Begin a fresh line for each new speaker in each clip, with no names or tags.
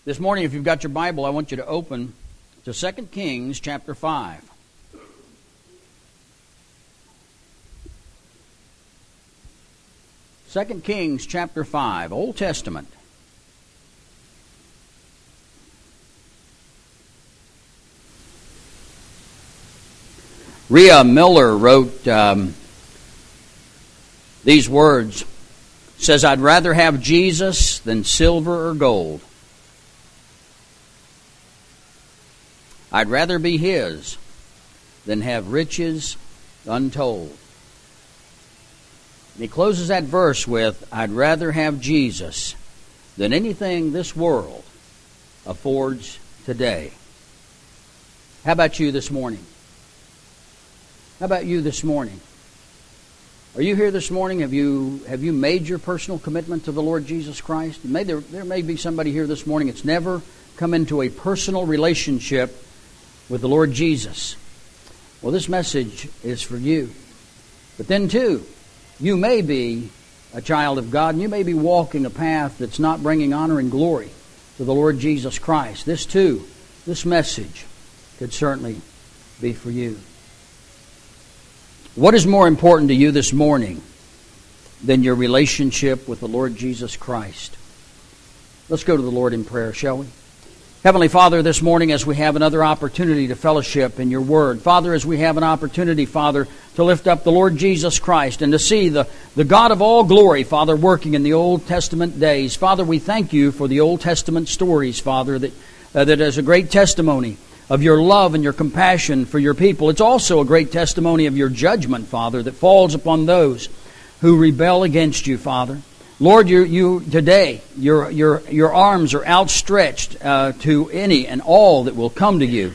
This morning, if you've got your Bible, I want you to open to 2 Kings chapter 5. Second Kings chapter 5, Old Testament. Rhea Miller wrote these words. Says, I'd rather have Jesus than silver or gold. I'd rather be His than have riches untold. And he closes that verse with, I'd rather have Jesus than anything this world affords today. How about you this morning? How about you this morning? Are you here this morning? Have you made your personal commitment to the Lord Jesus Christ? There may be somebody here this morning that's never come into a personal relationship with the Lord Jesus. Well, this message is for you. But then, too, you may be a child of God, and you may be walking a path that's not bringing honor and glory to the Lord Jesus Christ. This, too, this message could certainly be for you. What is more important to you this morning than your relationship with the Lord Jesus Christ? Let's go to the Lord in prayer, shall we? Heavenly Father, this morning as we have another opportunity to fellowship in your word, Father, as we have an opportunity, Father, to lift up the Lord Jesus Christ and to see the God of all glory, Father, working in the Old Testament days. Father, we thank you for the Old Testament stories, Father, that is a great testimony of your love and your compassion for your people. It's also a great testimony of your judgment, Father, that falls upon those who rebel against you, Father. Lord, you today, your arms are outstretched to any and all that will come to you,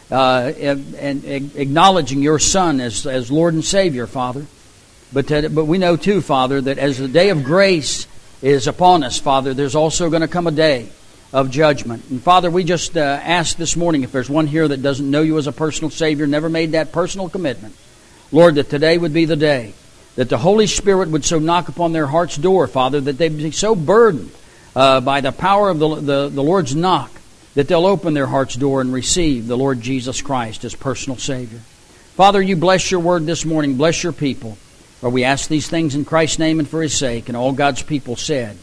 and acknowledging your Son as Lord and Savior, Father. But we know too, Father, that as the day of grace is upon us, Father, there's also going to come a day of judgment. And Father, we just ask this morning, if there's one here that doesn't know you as a personal Savior, never made that personal commitment, Lord, that today would be the day that the Holy Spirit would so knock upon their heart's door, Father, that they'd be so burdened by the power of the Lord's knock that they'll open their heart's door and receive the Lord Jesus Christ as personal Savior. Father, you bless your word this morning. Bless your people. For we ask these things in Christ's name and for His sake. And all God's people said,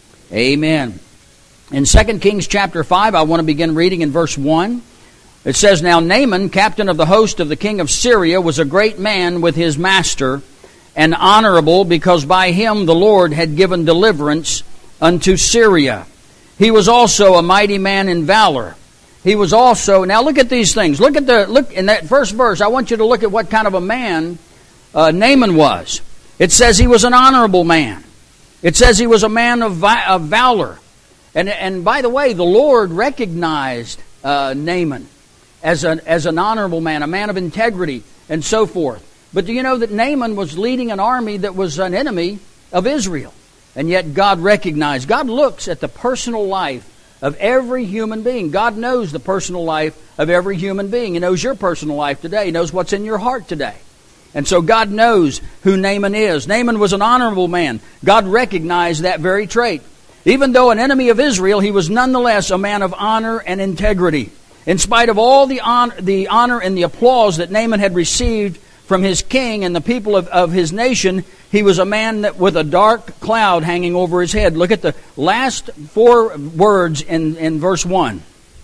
Amen. In 2 Kings chapter 5, I want to begin reading in verse 1. It says, Now Naaman, captain of the host of the king of Syria, was a great man with his master, and honorable, because by him the Lord had given deliverance unto Syria. He was also a mighty man in valor. He was also, now look at these things. Look in that first verse. I want you to look at what kind of a man Naaman was. It says he was an honorable man. It says he was a man of valor. And by the way, the Lord recognized Naaman as an honorable man, a man of integrity, and so forth. But do you know that Naaman was leading an army that was an enemy of Israel? And yet God recognized. God looks at the personal life of every human being. God knows the personal life of every human being. He knows your personal life today. He knows what's in your heart today. And so God knows who Naaman is. Naaman was an honorable man. God recognized that very trait. Even though an enemy of Israel, he was nonetheless a man of honor and integrity. In spite of all the honor and the applause that Naaman had received from his king and the people of his nation, he was a man with a dark cloud hanging over his head. Look at the last four words in verse 1.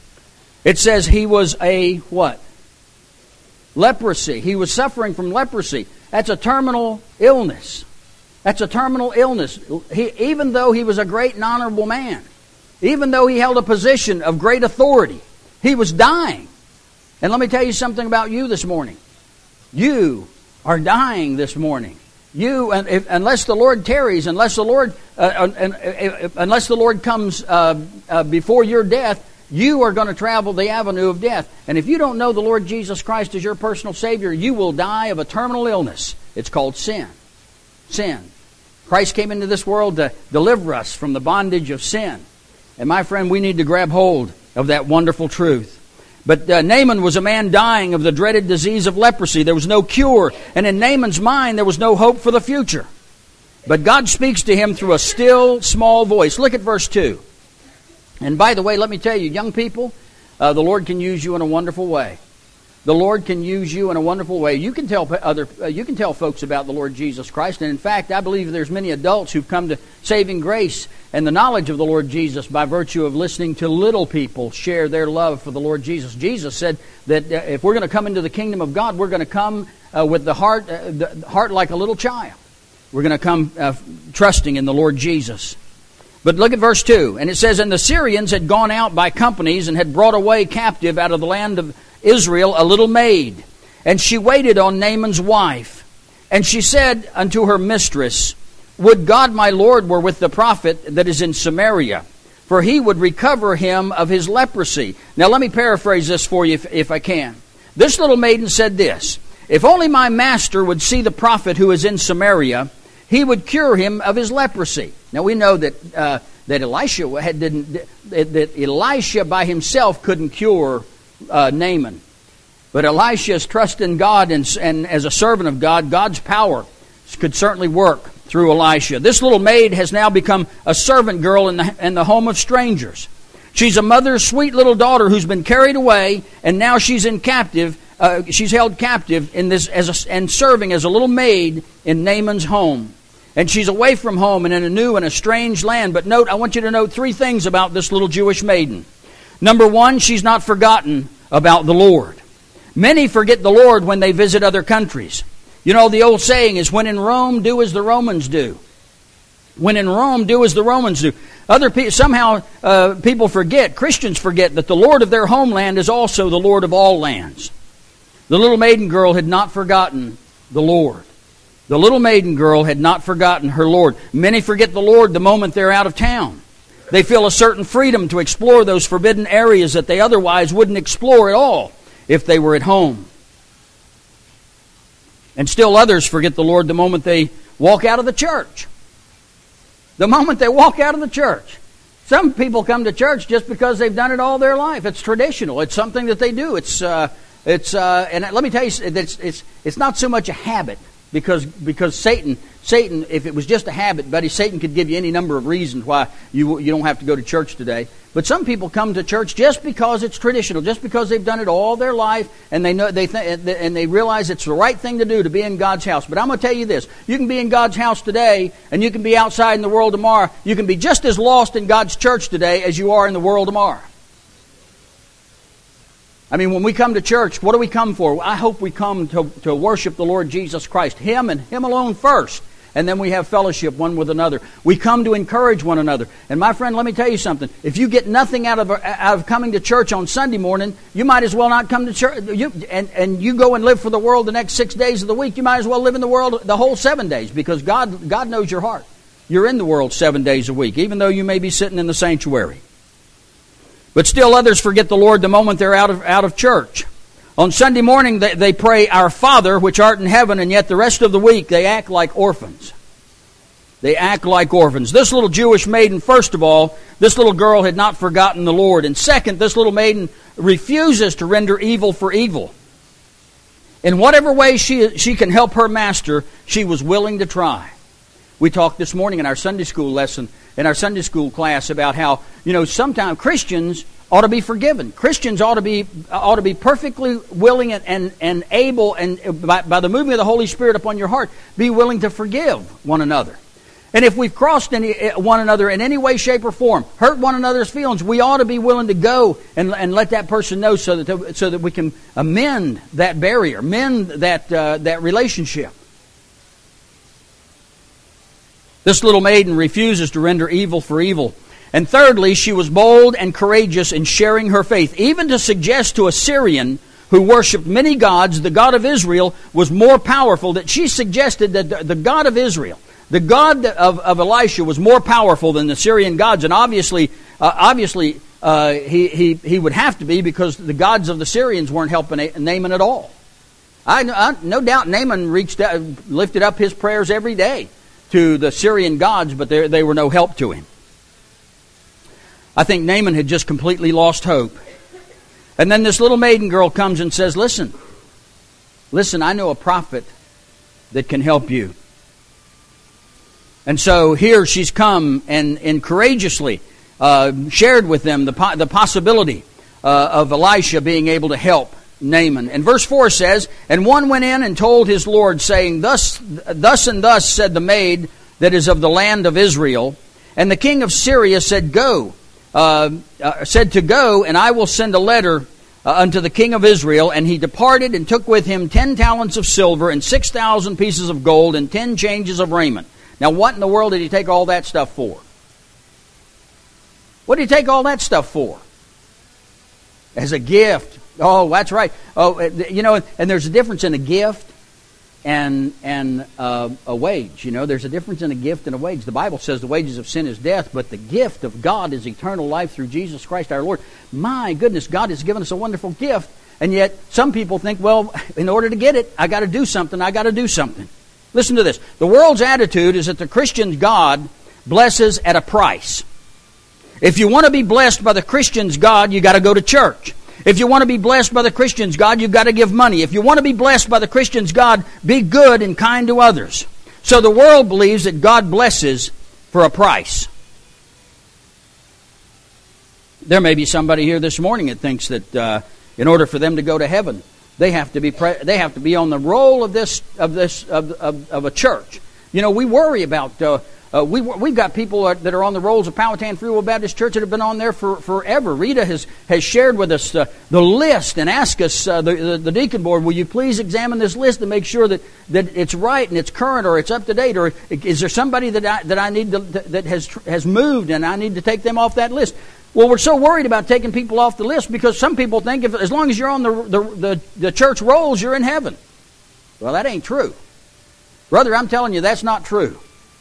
It says he was a what? Leprosy. He was suffering from leprosy. That's a terminal illness. That's a terminal illness. Even though he was a great and honorable man, even though he held a position of great authority, he was dying. And let me tell you something about you this morning. You are dying this morning. Unless the Lord tarries, unless the Lord comes before your death, you are going to travel the avenue of death. And if you don't know the Lord Jesus Christ as your personal Savior, you will die of a terminal illness. It's called sin. Sin. Christ came into this world to deliver us from the bondage of sin. And my friend, we need to grab hold of that wonderful truth. But Naaman was a man dying of the dreaded disease of leprosy. There was no cure. And in Naaman's mind, there was no hope for the future. But God speaks to him through a still, small voice. Look at verse 2. And by the way, let me tell you, young people, the Lord can use you in a wonderful way. The Lord can use you in a wonderful way. You can tell folks about the Lord Jesus Christ. And in fact, I believe there's many adults who've come to saving grace and the knowledge of the Lord Jesus by virtue of listening to little people share their love for the Lord Jesus. Jesus said that if we're going to come into the kingdom of God, we're going to come with the heart like a little child. We're going to come trusting in the Lord Jesus. But look at verse 2. And it says, "And the Syrians had gone out by companies and had brought away captive out of the land of Israel a little maid. And she waited on Naaman's wife. And she said unto her mistress, Would God my Lord were with the prophet that is in Samaria, for he would recover him of his leprosy." Now let me paraphrase this for you if I can. This little maiden said this: "If only my master would see the prophet who is in Samaria, he would cure him of his leprosy." Now we know that Elisha by himself couldn't cure Naaman. But Elisha's trust in God and as a servant of God, God's power could certainly work through Elisha. This little maid has now become a servant girl in the home of strangers. She's a mother's sweet little daughter who's been carried away, and now she's in captive. She's held captive in this and serving as a little maid in Naaman's home. And she's away from home and in a new and a strange land. But I want you to note three things about this little Jewish maiden. Number one, she's not forgotten about the Lord. Many forget the Lord when they visit other countries. You know, the old saying is, when in Rome, do as the Romans do. When in Rome, do as the Romans do. People forget, Christians forget, that the Lord of their homeland is also the Lord of all lands. The little maiden girl had not forgotten the Lord. The little maiden girl had not forgotten her Lord. Many forget the Lord the moment they're out of town. They feel a certain freedom to explore those forbidden areas that they otherwise wouldn't explore at all if they were at home. And still others forget the Lord the moment they walk out of the church. The moment they walk out of the church. Some people come to church just because they've done it all their life. It's traditional. It's something that they do. And let me tell you, it's not so much a habit. Because Satan, if it was just a habit, buddy, Satan could give you any number of reasons why you don't have to go to church today. But some people come to church just because it's traditional, just because they've done it all their life, and they realize it's the right thing to do to be in God's house. But I'm going to tell you this: you can be in God's house today, and you can be outside in the world tomorrow. You can be just as lost in God's church today as you are in the world tomorrow. I mean, when we come to church, what do we come for? I hope we come to worship the Lord Jesus Christ, Him and Him alone first. And then we have fellowship one with another. We come to encourage one another. And my friend, let me tell you something. If you get nothing out of coming to church on Sunday morning, you might as well not come to church. And you go and live for the world the next 6 days of the week, you might as well live in the world the whole 7 days, because God knows your heart. You're in the world 7 days a week, even though you may be sitting in the sanctuary. But still others forget the Lord the moment they're out of church. On Sunday morning, they pray, "Our Father, which art in heaven," and yet the rest of the week they act like orphans. They act like orphans. This little Jewish maiden, first of all, this little girl had not forgotten the Lord. And second, this little maiden refuses to render evil for evil. In whatever way she can help her master, she was willing to try. We talked this morning in our Sunday school lesson, in our Sunday school class, about how, sometimes Christians ought to be forgiven. Christians ought to be perfectly willing and able, and by the moving of the Holy Spirit upon your heart, be willing to forgive one another. And if we've crossed one another in any way, shape, or form, hurt one another's feelings, we ought to be willing to go and let that person know so that we can amend that barrier, mend that relationship. This little maiden refuses to render evil for evil. And thirdly, she was bold and courageous in sharing her faith, even to suggest to a Syrian who worshipped many gods, the God of Israel was more powerful. That she suggested that the God of Israel, the God of Elisha, was more powerful than the Syrian gods. And obviously, he would have to be, because the gods of the Syrians weren't helping Naaman at all. No doubt Naaman lifted up his prayers every day to the Syrian gods, but they were no help to him. I think Naaman had just completely lost hope. And then this little maiden girl comes and says, listen, I know a prophet that can help you. And so here she's come and courageously shared with them the possibility of Elisha being able to help Naaman. And verse 4 says, "And one went in and told his Lord, saying, Thus and thus said the maid that is of the land of Israel. And the king of Syria said, Go, and I will send a letter unto the king of Israel. And he departed and took with him 10 talents of silver and 6,000 pieces of gold and 10 changes of raiment." Now, what in the world did he take all that stuff for? What did he take all that stuff for? As a gift. Oh, that's right. Oh, you know, and there's a difference in a gift and a wage. You know, there's a difference in a gift and a wage. The Bible says the wages of sin is death, but the gift of God is eternal life through Jesus Christ our Lord. My goodness, God has given us a wonderful gift, and yet some people think, well, in order to get it, I got to do something. Listen to this. The world's attitude is that the Christian God blesses at a price. If you want to be blessed by the Christian's God, you got to go to church. If you want to be blessed by the Christian's God, you've got to give money. If you want to be blessed by the Christian's God, be good and kind to others. So the world believes that God blesses for a price. There may be somebody here this morning that thinks that in order for them to go to heaven, they have to be on the roll of a church. You know, we worry about. We've got people that are on the rolls of Powhatan Free Will Baptist Church that have been on there for forever. Rita has shared with us the list and asked us, the deacon board, will you please examine this list and make sure that it's right and it's current or it's up to date, or is there somebody that I need that has moved and I need to take them off that list? Well, we're so worried about taking people off the list because some people think as long as you're on the church rolls, you're in heaven. Well, that ain't true. Brother, I'm telling you, that's not true.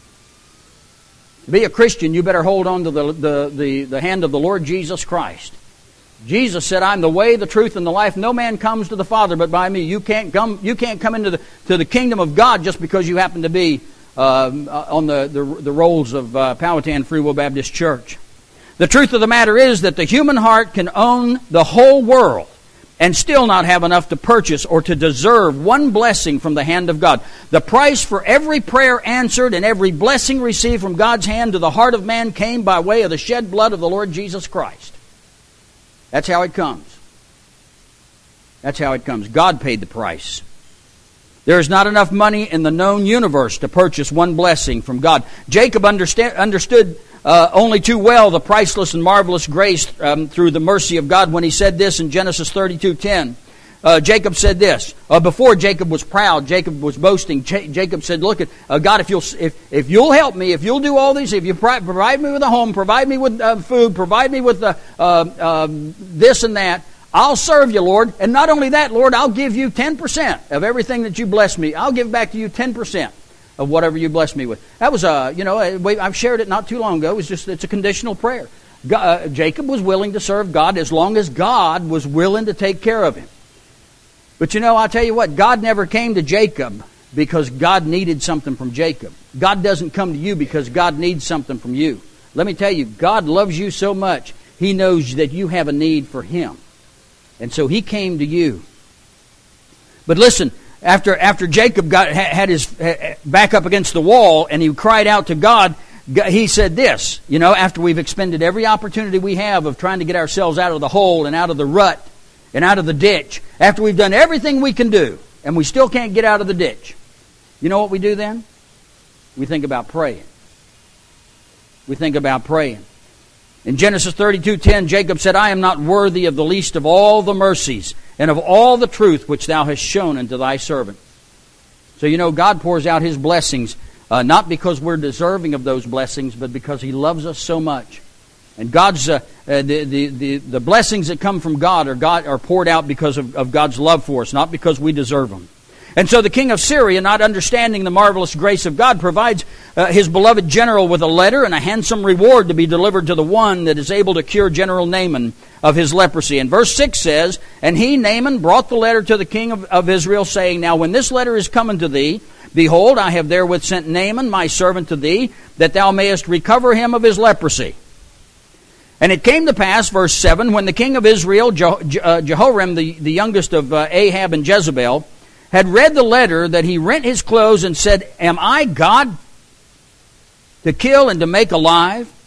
To be a Christian, you better hold on to the hand of the Lord Jesus Christ. Jesus said, "I'm the way, the truth, and the life. No man comes to the Father but by me." You can't come into the kingdom of God just because you happen to be on the rolls of Powhatan Free Will Baptist Church. The truth of the matter is that the human heart can own the whole world and still not have enough to purchase or to deserve one blessing from the hand of God. The price for every prayer answered and every blessing received from God's hand to the heart of man came by way of the shed blood of the Lord Jesus Christ. That's how it comes. That's how it comes. God paid the price. There is not enough money in the known universe to purchase one blessing from God. Jacob understood only too well the priceless and marvelous grace through the mercy of God when he said this in Genesis 32:10. Jacob said this. Before Jacob was proud, Jacob was boasting. Jacob said, "Look, God, if you'll help me, if you'll do all these, if you provide me with a home, provide me with food, provide me with this and that, I'll serve you, Lord. And not only that, Lord, I'll give you 10% of everything that you bless me. I'll give back to you 10%. Of whatever you bless me with." That was I've shared it not too long ago. It's a conditional prayer. Jacob was willing to serve God as long as God was willing to take care of him. But I'll tell you what, God never came to Jacob because God needed something from Jacob. God doesn't come to you because God needs something from you. Let me tell you, God loves you so much, He knows that you have a need for Him. And so He came to you. But listen, After Jacob had his back up against the wall and he cried out to God, he said this, after we've expended every opportunity we have of trying to get ourselves out of the hole and out of the rut and out of the ditch, after we've done everything we can do and we still can't get out of the ditch, you know what we do then? We think about praying. In Genesis 32:10, Jacob said, "I am not worthy of the least of all the mercies and of all the truth which thou hast shown unto thy servant." So God pours out His blessings, not because we're deserving of those blessings, but because He loves us so much. And God's the blessings that come from God are poured out because of God's love for us, not because we deserve them. And so the king of Syria, not understanding the marvelous grace of God, provides his beloved general with a letter and a handsome reward to be delivered to the one that is able to cure General Naaman of his leprosy. And verse 6 says, "And he, Naaman, brought the letter to the king of Israel, saying, Now when this letter is come unto thee, behold, I have therewith sent Naaman my servant to thee, that thou mayest recover him of his leprosy. And it came to pass," verse 7, "when the king of Israel, Jehoram, the youngest of Ahab and Jezebel, had read the letter, that he rent his clothes and said, Am I God to kill and to make alive?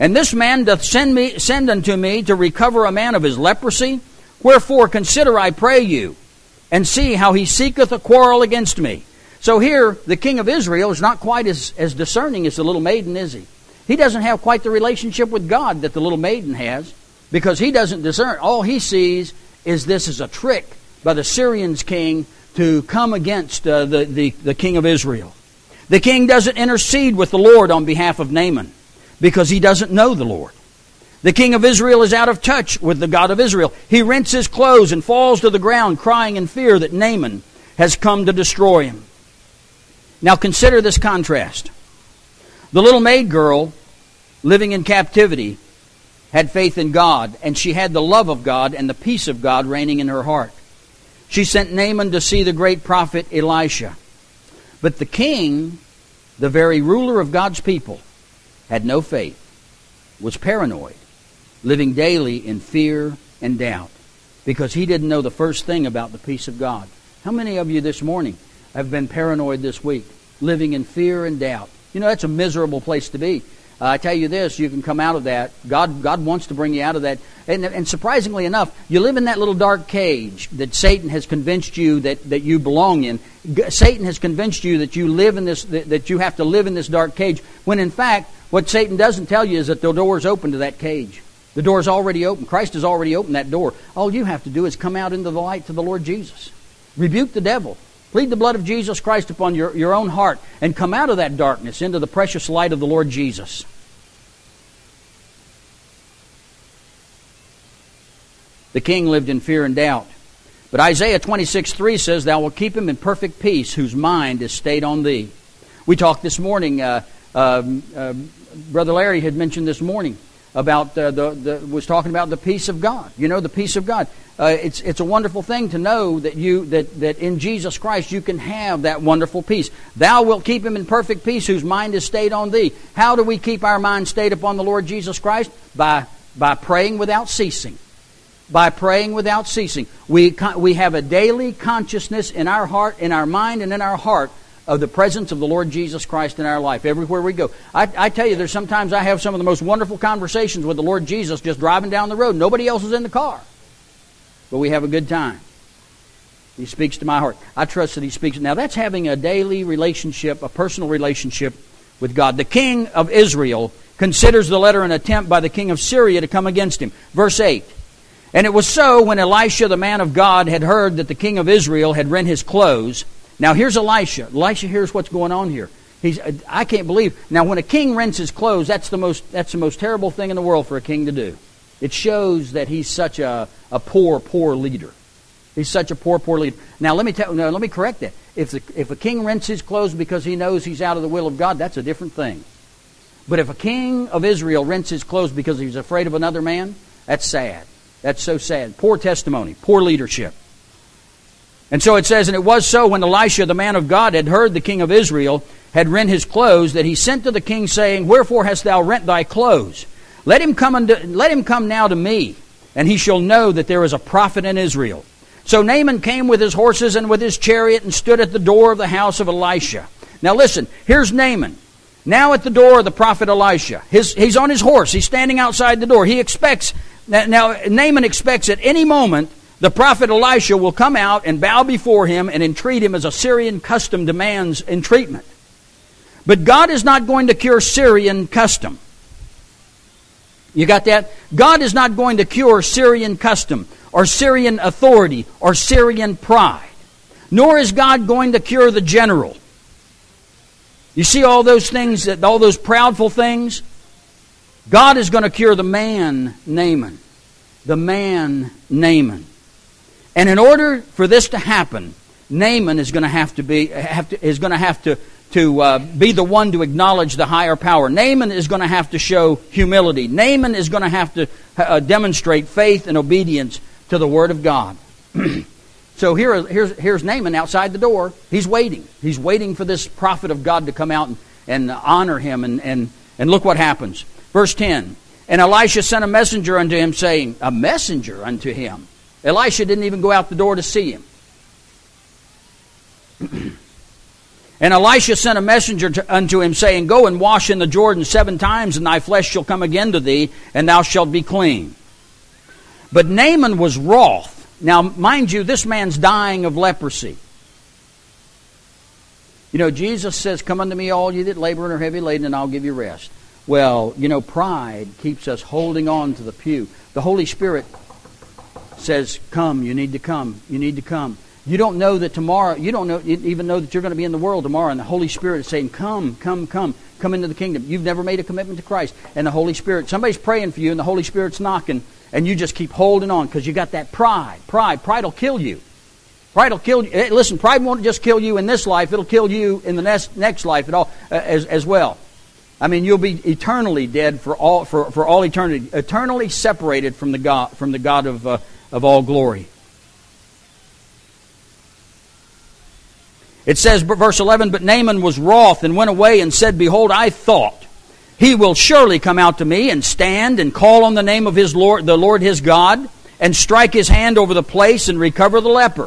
And this man doth send unto me to recover a man of his leprosy. Wherefore consider, I pray you, and see how he seeketh a quarrel against me. So here, the king of Israel is not quite as discerning as the little maiden, is he? He doesn't have quite the relationship with God that the little maiden has, because he doesn't discern. All he sees is this is a trick by the Syrian's king to come against the king of Israel. The king doesn't intercede with the Lord on behalf of Naaman, because he doesn't know the Lord. The king of Israel is out of touch with the God of Israel. He rents his clothes and falls to the ground, crying in fear that Naaman has come to destroy him. Now consider this contrast. The little maid girl, living in captivity, had faith in God, and she had the love of God and the peace of God reigning in her heart. She sent Naaman to see the great prophet Elisha. But the king, the very ruler of God's people, had no faith, was paranoid, living daily in fear and doubt, because he didn't know the first thing about the peace of God. How many of you this morning have been paranoid this week, living in fear and doubt? You know, that's a miserable place to be. I tell you this, you can come out of that. God wants to bring you out of that. And surprisingly enough, you live in that little dark cage that Satan has convinced you that you belong in. Satan has convinced you that you live in this, that you have to live in this dark cage, when in fact, what Satan doesn't tell you is that the door is open to that cage. The door is already open. Christ has already opened that door. All you have to do is come out into the light to the Lord Jesus. Rebuke the devil. Plead the blood of Jesus Christ upon your own heart, and come out of that darkness into the precious light of the Lord Jesus. The king lived in fear and doubt. But Isaiah 26:3 says, Thou wilt keep him in perfect peace, whose mind is stayed on thee. We talked this morning, Brother Larry had mentioned this morning about was talking about the peace of God. You know, the peace of God. It's a wonderful thing to know that that in Jesus Christ you can have that wonderful peace. Thou wilt keep him in perfect peace, whose mind is stayed on thee. How do we keep our mind stayed upon the Lord Jesus Christ? By praying without ceasing. By praying without ceasing. We have a daily consciousness in our heart, in our mind, and in our heart of the presence of the Lord Jesus Christ in our life everywhere we go. I tell you, there's sometimes I have some of the most wonderful conversations with the Lord Jesus just driving down the road. Nobody else is in the car. But we have a good time. He speaks to my heart. I trust that He speaks. Now that's having a daily relationship, a personal relationship with God. The king of Israel considers the letter an attempt by the king of Syria to come against him. Verse 8. And it was so, when Elisha, the man of God, had heard that the king of Israel had rent his clothes. Now here's Elisha. Elisha hears what's going on here. I can't believe. Now when a king rents his clothes, that's the most terrible thing in the world for a king to do. It shows that he's such a poor leader. He's such a poor leader. Now let me correct that. If a king rents his clothes because he knows he's out of the will of God, that's a different thing. But if a king of Israel rents his clothes because he's afraid of another man, that's sad. That's so sad. Poor testimony, poor leadership. And so it says, and it was so, when Elisha, the man of God, had heard the king of Israel had rent his clothes, that he sent to the king, saying, Wherefore hast thou rent thy clothes? Let him come now to me, and he shall know that there is a prophet in Israel. So Naaman came with his horses and with his chariot, and stood at the door of the house of Elisha. Now listen, here's Naaman, now at the door of the prophet Elisha. He's on his horse. He's standing outside the door. He expects... Now, Naaman expects at any moment the prophet Elisha will come out and bow before him and entreat him as a Syrian custom demands entreatment. But God is not going to cure Syrian custom. You got that? God is not going to cure Syrian custom or Syrian authority or Syrian pride. Nor is God going to cure the general. You see all those things, all those proudful things? God is going to cure the man Naaman. The man Naaman. And in order for this to happen, Naaman is going to have to be the one to acknowledge the higher power. Naaman is going to have to show humility. Naaman is going to have to demonstrate faith and obedience to the Word of God. So here's Naaman outside the door. He's waiting. He's waiting for this prophet of God to come out and honor him. And look what happens. Verse 10, and Elisha sent a messenger unto him, saying, a messenger unto him. Elisha didn't even go out the door to see him. And Elisha sent a messenger unto him, saying, Go and wash in the Jordan 7 times, and thy flesh shall come again to thee, and thou shalt be clean. But Naaman was wroth. Now, mind you, this man's dying of leprosy. You know, Jesus says, Come unto me, all ye that labor and are heavy laden, and I'll give you rest. Well, you know, pride keeps us holding on to the pew. The Holy Spirit says, Come, you need to come, you need to come. You don't know that tomorrow, you don't even know that you're going to be in the world tomorrow, and the Holy Spirit is saying, Come, come, come, come into the kingdom. You've never made a commitment to Christ. And the Holy Spirit, somebody's praying for you, and the Holy Spirit's knocking, and you just keep holding on because you got that pride. Pride will kill you. Pride will kill you. Listen, pride won't just kill you in this life, it'll kill you in the next life as well. I mean, you'll be eternally dead for all eternity, eternally separated from the God of all glory. It says, verse 11, But Naaman was wroth and went away and said, Behold, I thought, he will surely come out to me and stand and call on the name of his Lord, the Lord his God, and strike his hand over the place and recover the leper.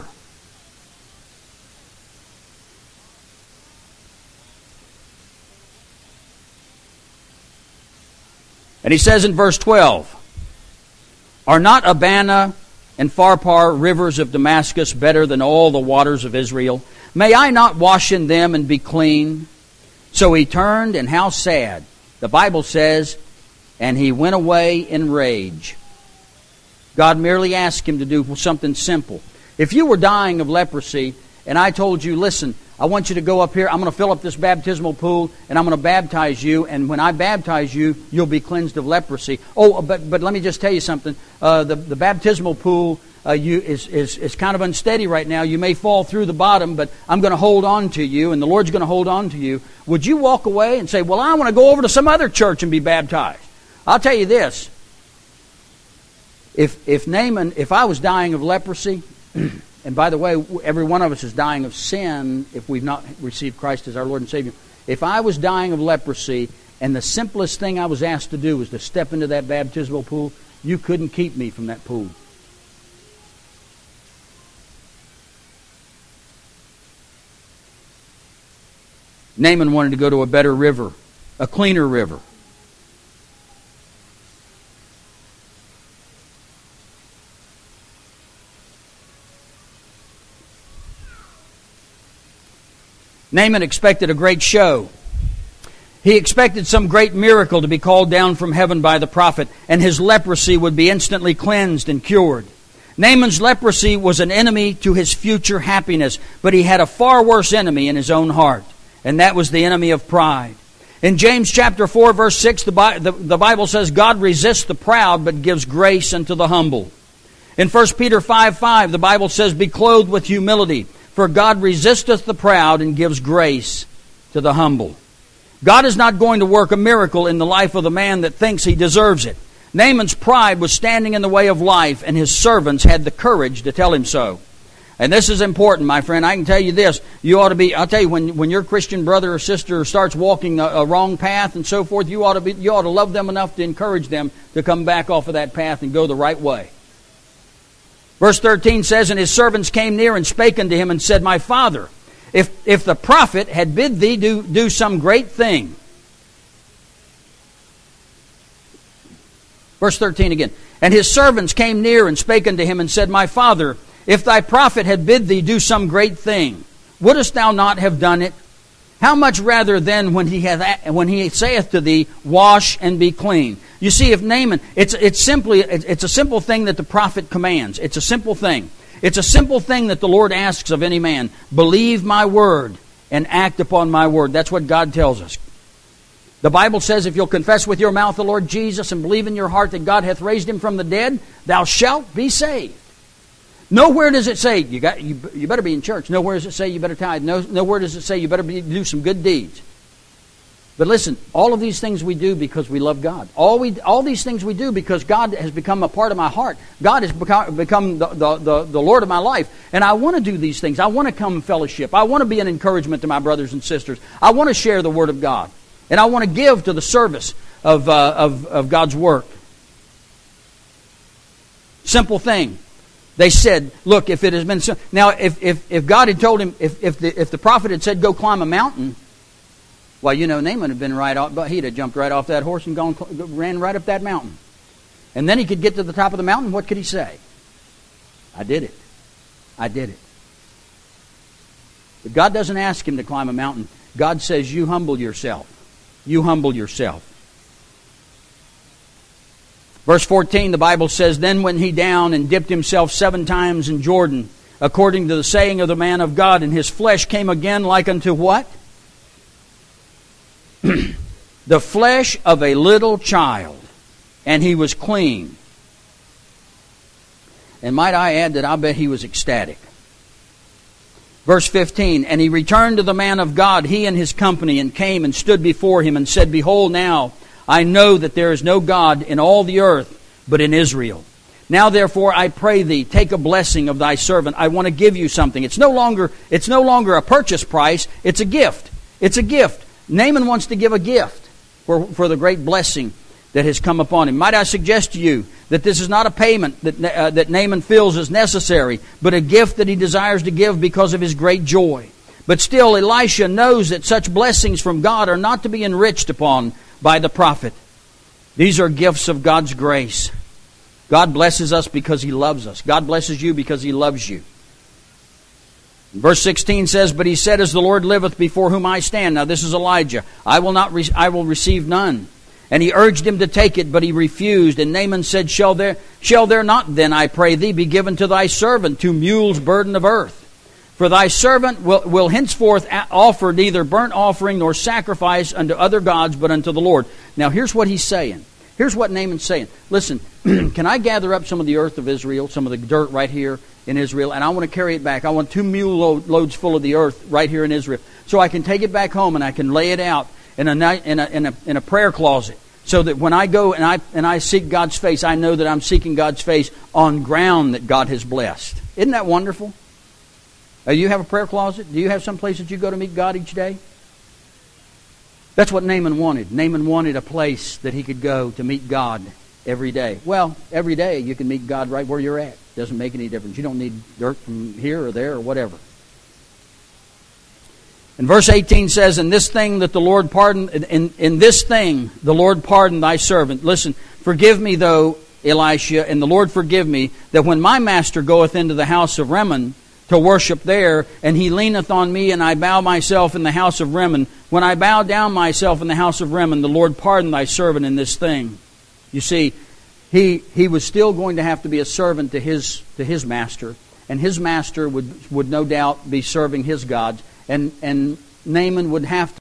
And he says in verse 12, Are not Abana and Pharpar, rivers of Damascus, better than all the waters of Israel? May I not wash in them and be clean? So he turned, and how sad. The Bible says, and he went away in rage. God merely asked him to do something simple. If you were dying of leprosy, and I told you, listen, I want you to go up here, I'm going to fill up this baptismal pool, and I'm going to baptize you, and when I baptize you, you'll be cleansed of leprosy. Oh, but let me just tell you something. The baptismal pool is kind of unsteady right now. You may fall through the bottom, but I'm going to hold on to you, and the Lord's going to hold on to you. Would you walk away and say, well, I want to go over to some other church and be baptized? I'll tell you this. If Naaman, if I was dying of leprosy, and by the way, every one of us is dying of sin if we've not received Christ as our Lord and Savior. If I was dying of leprosy, and the simplest thing I was asked to do was to step into that baptismal pool, you couldn't keep me from that pool. Naaman wanted to go to a better river, a cleaner river. Naaman expected a great show. He expected some great miracle to be called down from heaven by the prophet, and his leprosy would be instantly cleansed and cured. Naaman's leprosy was an enemy to his future happiness, but he had a far worse enemy in his own heart, and that was the enemy of pride. In James chapter 4, verse 6, the Bible says, God resists the proud, but gives grace unto the humble. In 1 Peter 5:5, the Bible says, Be clothed with humility, for God resisteth the proud and gives grace to the humble. God is not going to work a miracle in the life of the man that thinks he deserves it. Naaman's pride was standing in the way of life, and his servants had the courage to tell him so. And this is important, my friend. I can tell you this. You ought to be, I'll tell you, when your Christian brother or sister starts walking a wrong path and so forth, you ought to love them enough to encourage them to come back off of that path and go the right way. Verse 13 says, And his servants came near and spake unto him and said, My father, if the prophet had bid thee do some great thing. Verse 13 again. And his servants came near and spake unto him and said, My father, if thy prophet had bid thee do some great thing, wouldest thou not have done it? How much rather then when he saith to thee, Wash and be clean? You see, if Naaman, it's a simple thing that the prophet commands. It's a simple thing. It's a simple thing that the Lord asks of any man. Believe my word and act upon my word. That's what God tells us. The Bible says, if you'll confess with your mouth the Lord Jesus and believe in your heart that God hath raised him from the dead, thou shalt be saved. Nowhere does it say you better be in church. Nowhere does it say you better tithe. Nowhere does it say you better do some good deeds. But listen, all of these things we do because we love God. All these things we do because God has become a part of my heart. God has become the Lord of my life. And I want to do these things. I want to come in fellowship. I want to be an encouragement to my brothers and sisters. I want to share the Word of God. And I want to give to the service of God's work. Simple thing. They said, look, if it has been so. Now, if God had told him, if the prophet had said, go climb a mountain, well, you know, Naaman had been right off, but he'd have jumped right off that horse and ran right up that mountain. And then he could get to the top of the mountain. What could he say? I did it. I did it. But God doesn't ask him to climb a mountain. God says, you humble yourself. You humble yourself. Verse 14, the Bible says, then went he down and dipped himself 7 times in Jordan, according to the saying of the man of God, and his flesh came again like unto what? The flesh of a little child, and he was clean. And might I add that I bet he was ecstatic. Verse 15, and he returned to the man of God, he and his company, and came and stood before him and said, behold, now I know that there is no God in all the earth but in Israel. Now therefore I pray thee, take a blessing of thy servant. I want to give you something. It's no longer a purchase price, it's a gift. It's a gift. Naaman wants to give a gift for the great blessing that has come upon him. Might I suggest to you that this is not a payment that Naaman feels is necessary, but a gift that he desires to give because of his great joy. But still, Elisha knows that such blessings from God are not to be enriched upon by the prophet. These are gifts of God's grace. God blesses us because He loves us. God blesses you because He loves you. Verse 16 says, but he said, as the Lord liveth before whom I stand. Now this is Elijah. I will receive none. And he urged him to take it, but he refused. And Naaman said, shall there not then, I pray thee, be given to thy servant 2 mules burden of earth? For thy servant will henceforth offer neither burnt offering nor sacrifice unto other gods, but unto the Lord. Now here's what he's saying. Here's what Naaman's saying. Listen, can I gather up some of the earth of Israel, some of the dirt right here in Israel, and I want to carry it back. I want 2 mule loads full of the earth right here in Israel, so I can take it back home and I can lay it out in a prayer closet, so that when I go and I seek God's face, I know that I'm seeking God's face on ground that God has blessed. Isn't that wonderful? You have a prayer closet? Do you have some place that you go to meet God each day? That's what Naaman wanted. Naaman wanted a place that he could go to meet God every day. Well, every day you can meet God right where you're at. Doesn't make any difference. You don't need dirt from here or there or whatever. And verse 18 says, in this thing that the Lord pardoned, in this thing the Lord pardoned thy servant. Listen, forgive me though, Elisha, and the Lord forgive me, that when my master goeth into the house of Rimmon to worship there, and he leaneth on me, and I bow myself in the house of Rimmon. When I bow down myself in the house of Rimmon, the Lord pardon thy servant in this thing. You see, he was still going to have to be a servant to his master, and his master would no doubt be serving his gods, and Naaman would have to